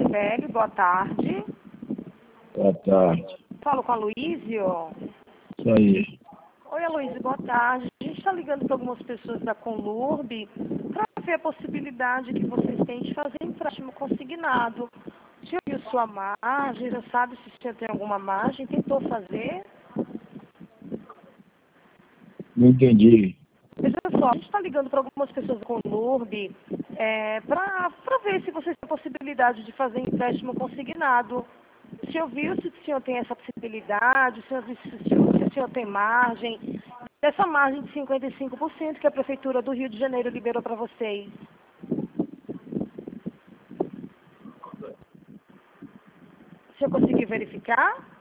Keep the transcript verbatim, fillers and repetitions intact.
Célio, boa tarde. Boa tarde. Falo com a Luísio. Isso aí. Oi, Aloysio, boa tarde. A gente está ligando para algumas pessoas da Conlurb para ver a possibilidade que vocês têm de fazer empréstimo consignado. O senhor viu sua margem, já sabe se o senhor tem alguma margem, tentou fazer? Não entendi. Veja só, a gente está ligando para algumas pessoas da Conlurb é, para ver se vocês têm a possibilidade de fazer empréstimo consignado. O senhor viu se o senhor tem essa possibilidade, o senhor viu se o senhor, se o senhor tem margem, dessa margem de cinquenta e cinco por cento que a Prefeitura do Rio de Janeiro liberou para vocês. O senhor conseguiu verificar?